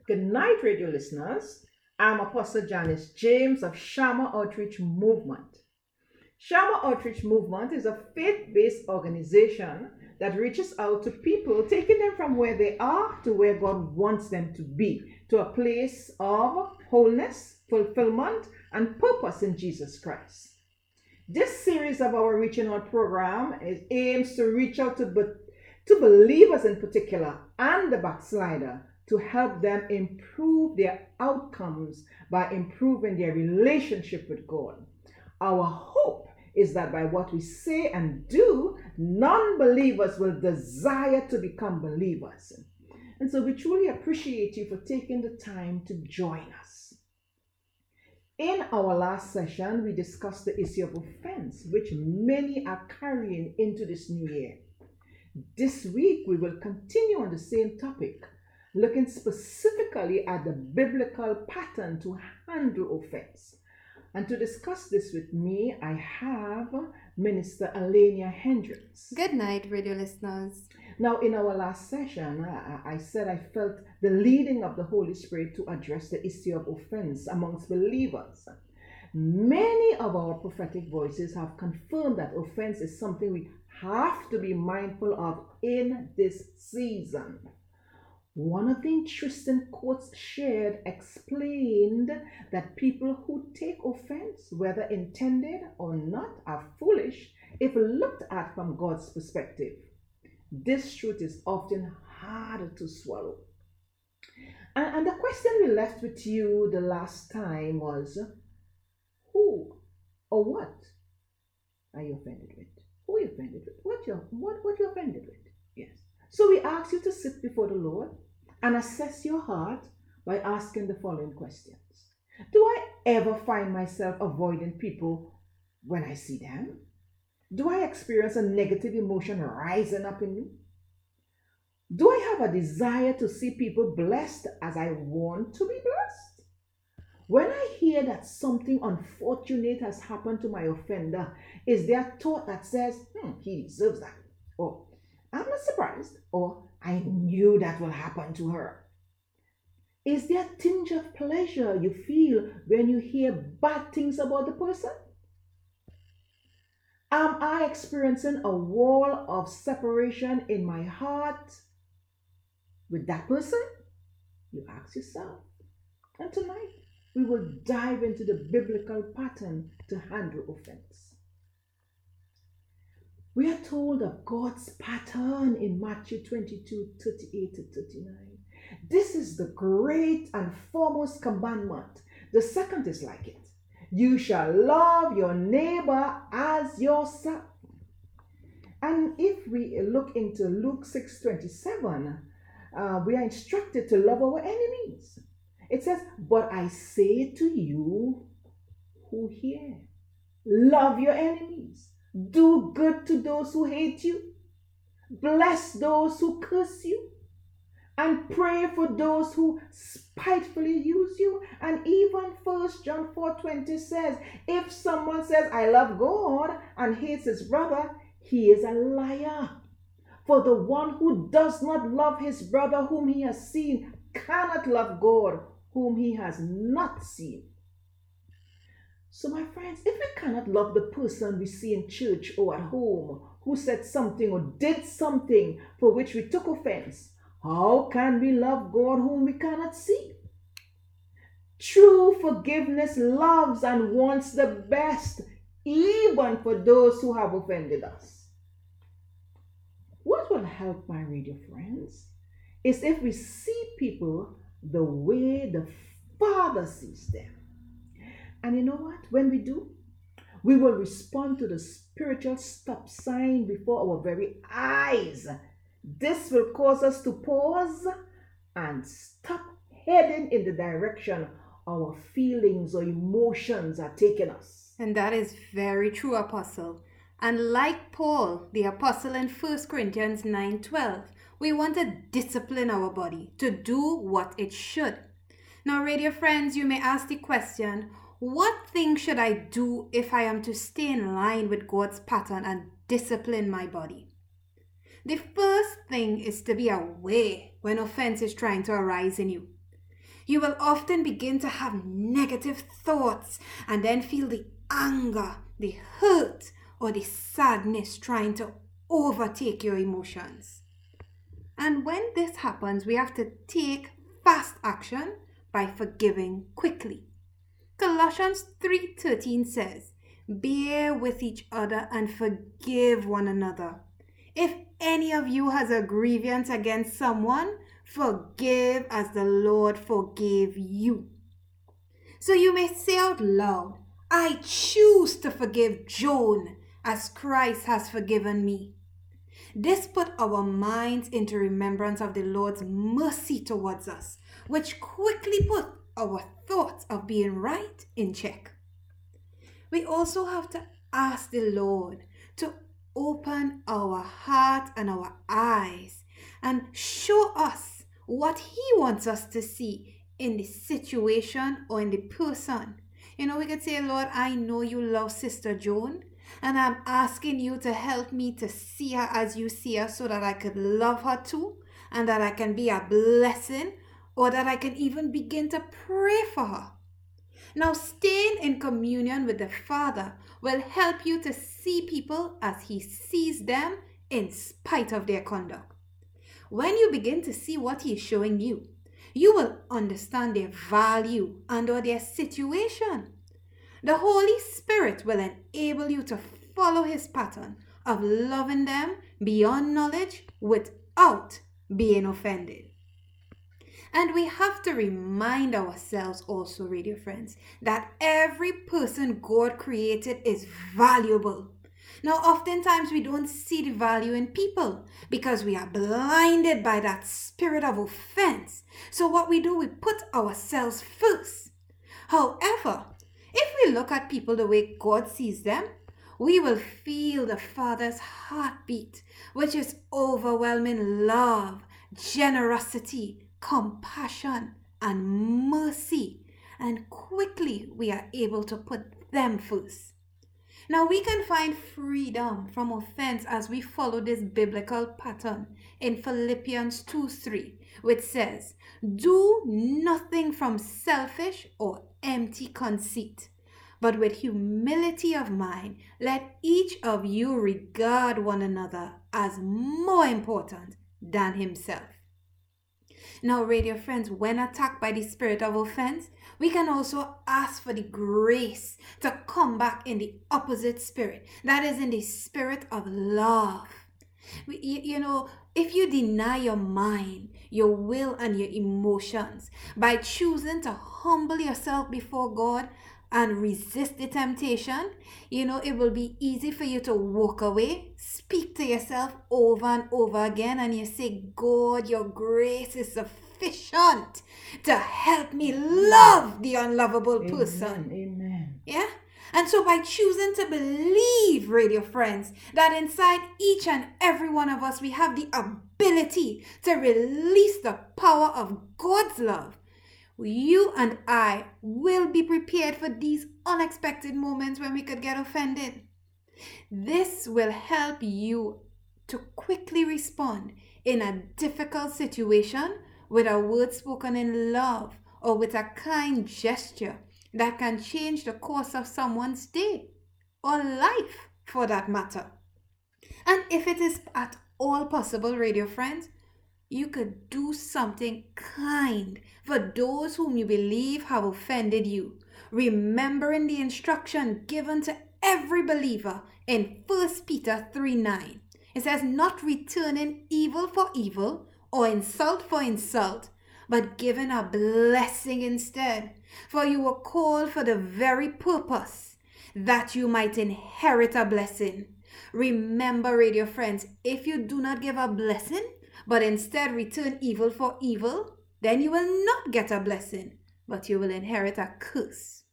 Good night, radio listeners. I'm Apostle Janice James of Shama Outreach Movement. Shama Outreach Movement is a faith based organization that reaches out to people, taking them from where they are to where God wants them to be, to a place of wholeness, fulfillment, and purpose in Jesus Christ. This series of our Reaching Out program aims to reach out to believers in particular and the backslider to help them improve their outcomes by improving their relationship with God. Our hope is that by what we say and do, non believers will desire to become believers. And so we truly appreciate you for taking the time to join us. In our last session, we discussed the issue of offense, which many are carrying into this new year. This week, we will continue on the same topic, looking specifically at the biblical pattern to handle offense. And to discuss this with me, I have Minister Alania Hendricks. Good night, radio listeners. Now, in our last session, I said I felt the leading of the Holy Spirit to address the issue of offense amongst believers. Many of our prophetic voices have confirmed that offense is something we have to be mindful of in this season. One of the interesting quotes shared explained that people who take offense, whether intended or not, are foolish if looked at from God's perspective. This truth is often hard to swallow. And the question we left with you the last time was, who or what are you offended with? Who are you offended with? What you offended with? Yes. So we ask you to sit before the Lord and assess your heart by asking the following questions. Do I ever find myself avoiding people when I see them? Do I experience a negative emotion rising up in me? Do I have a desire to see people blessed as I want to be blessed? When I hear that something unfortunate has happened to my offender, is there a thought that says, he deserves that? Or, I'm not surprised. Or, I knew that will happen to her. Is there a tinge of pleasure you feel when you hear bad things about the person? Am I experiencing a wall of separation in my heart with that person? You ask yourself. And tonight, we will dive into the biblical pattern to handle offense. We are told of God's pattern in Matthew 22:38 to 39. This is the great and foremost commandment. The second is like it. You shall love your neighbor as yourself. And if we look into Luke 6:27, we are instructed to love our enemies. It says, but I say to you who hear, love your enemies. Do good to those who hate you. Bless those who curse you. And pray for those who spitefully use you. And even 1 John 4:20 says, if someone says, I love God and hates his brother, he is a liar. For the one who does not love his brother whom he has seen cannot love God whom he has not seen. So my friends, if we cannot love the person we see in church or at home who said something or did something for which we took offense, how can we love God whom we cannot see? True forgiveness loves and wants the best, even for those who have offended us. What will help, my radio friends, is if we see people the way the Father sees them. And you know what? When we do, we will respond to the spiritual stop sign before our very eyes. This will cause us to pause and stop heading in the direction our feelings or emotions are taking us. And that is very true, Apostle. And like Paul, the Apostle in 1 Corinthians 9:12, we want to discipline our body to do what it should. Now, radio friends, you may ask the question, what thing should I do if I am to stay in line with God's pattern and discipline my body? The first thing is to be aware when offense is trying to arise in you. You will often begin to have negative thoughts and then feel the anger, the hurt, or the sadness trying to overtake your emotions. And when this happens, we have to take fast action by forgiving quickly. Colossians 3:13 says, "Bear with each other and forgive one another. If any of you has a grievance against someone, forgive as the Lord forgave you." So you may say out loud, "I choose to forgive Joan as Christ has forgiven me." This put our minds into remembrance of the Lord's mercy towards us, which quickly put our thoughts of being right in check. We also have to ask the Lord to open our heart and our eyes and show us what He wants us to see in the situation or in the person. We could say, "Lord, I know you love Sister Joan, and I'm asking you to help me to see her as you see her so that I could love her too, and that I can be a blessing, or that I can even begin to pray for her." Now, staying in communion with the Father will help you to see people as He sees them in spite of their conduct. When you begin to see what He is showing you, you will understand their value and or their situation. The Holy Spirit will enable you to follow His pattern of loving them beyond knowledge without being offended. And we have to remind ourselves also, radio friends, that every person God created is valuable. Now, oftentimes we don't see the value in people because we are blinded by that spirit of offense. So what we do, we put ourselves first. However, if we look at people the way God sees them, we will feel the Father's heartbeat, which is overwhelming love, generosity, compassion, and mercy. And quickly we are able to put them first. Now we can find freedom from offense as we follow this biblical pattern in Philippians 2:3, which says, "Do nothing from selfish or empty conceit, but with humility of mind, let each of you regard one another as more important than himself." Now, radio friends, when attacked by the spirit of offense, we can also ask for the grace to come back in the opposite spirit, that is, in the spirit of love. If you deny your mind, your will, and your emotions by choosing to humble yourself before God and resist the temptation, it will be easy for you to walk away, speak to yourself over and over again, and you say, "God, your grace is sufficient to help me love the unlovable person." Amen. Yeah? And so by choosing to believe, radio friends, that inside each and every one of us, we have the ability to release the power of God's love, you and I will be prepared for these unexpected moments when we could get offended. This will help you to quickly respond in a difficult situation with a word spoken in love or with a kind gesture that can change the course of someone's day or life for that matter. And if it is at all possible, radio friends, you could do something kind for those whom you believe have offended you, remembering the instruction given to every believer in 1 Peter 3:9. It says, "Not returning evil for evil or insult for insult, but giving a blessing instead. For you were called for the very purpose that you might inherit a blessing." Remember, radio friends, if you do not give a blessing, but instead return evil for evil, then you will not get a blessing, but you will inherit a curse.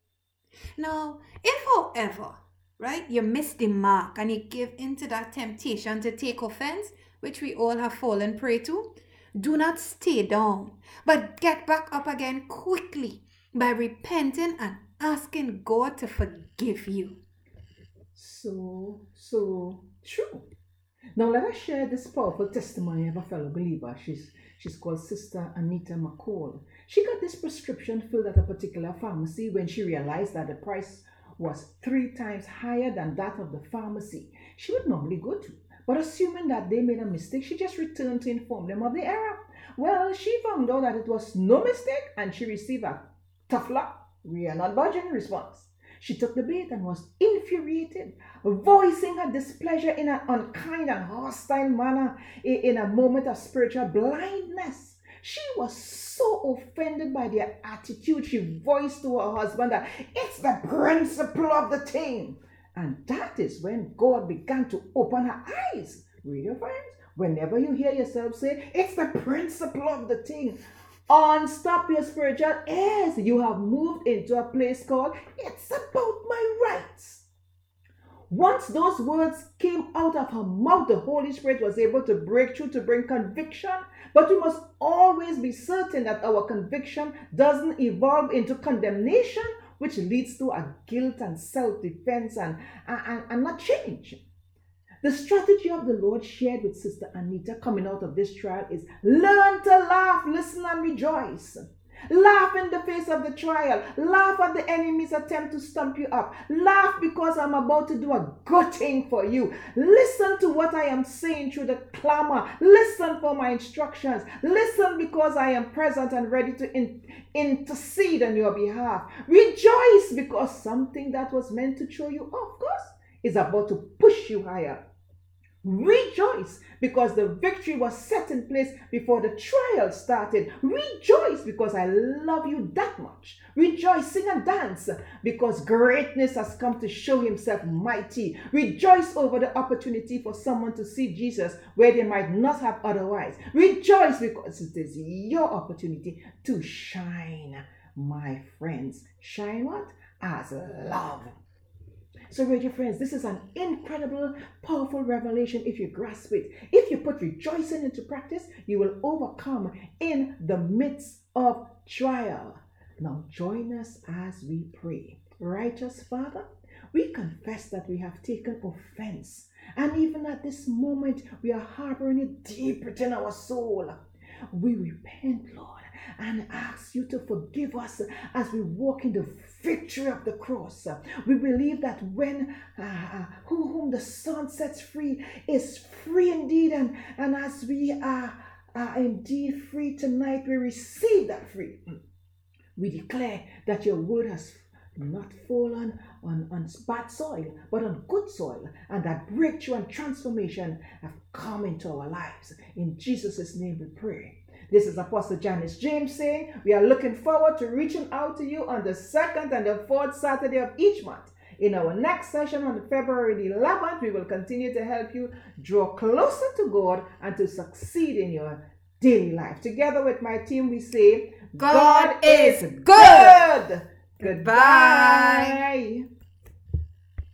Now, if however, you miss the mark and you give into that temptation to take offense, which we all have fallen prey to, do not stay down, but get back up again quickly by repenting and asking God to forgive you. So true. Now let us share this powerful testimony of a fellow believer. She's called Sister Anita McCall. She got this prescription filled at a particular pharmacy when she realized that the price was 3 times higher than that of the pharmacy she would normally go to. But assuming that they made a mistake, she just returned to inform them of the error. Well, she found out that it was no mistake and she received a tough luck, we are not budging response. She took the bait and was infuriated, voicing her displeasure in an unkind and hostile manner in a moment of spiritual blindness. She was so offended by their attitude, she voiced to her husband that it's the principle of the thing. And that is when God began to open her eyes. Read your friends. Whenever you hear yourself say, it's the principle of the thing, unstop your spiritual ears. You have moved into a place called, it's about my rights. Once those words came out of her mouth, the Holy Spirit was able to break through to bring conviction. But we must always be certain that our conviction doesn't evolve into condemnation, which leads to a guilt and self-defense and not change. The strategy of the Lord shared with Sister Anita coming out of this trial is learn to laugh, listen and rejoice. Laugh in the face of the trial. Laugh at the enemy's attempt to stump you up. Laugh because I'm about to do a good thing for you. Listen to what I am saying through the clamor. Listen for my instructions. Listen because I am present and ready to intercede on your behalf. Rejoice because something that was meant to throw you off course is about to push you higher. Rejoice because the victory was set in place before the trial started. Rejoice because I love you that much. Rejoice, sing and dance because greatness has come to show himself mighty. Rejoice over the opportunity for someone to see Jesus where they might not have otherwise. Rejoice because it is your opportunity to shine, my friends. Shine what? As love. So, dear friends, this is an incredible, powerful revelation if you grasp it. If you put rejoicing into practice, you will overcome in the midst of trial. Now, join us as we pray. Righteous Father, we confess that we have taken offense. And even at this moment, we are harboring it deep within our soul. We repent, Lord, and ask you to forgive us as we walk in the victory of the cross. We believe that when whom the Son sets free is free indeed, and as we are indeed free tonight, we receive that freedom. We declare that your word has not fallen on bad soil, but on good soil, and that breakthrough and transformation have come into our lives. In Jesus' name we pray. This is Apostle Janice James saying, we are looking forward to reaching out to you on the 2nd and the 4th Saturday of each month. In our next session on February the 11th, we will continue to help you draw closer to God and to succeed in your daily life. Together with my team, we say, God is good. Goodbye.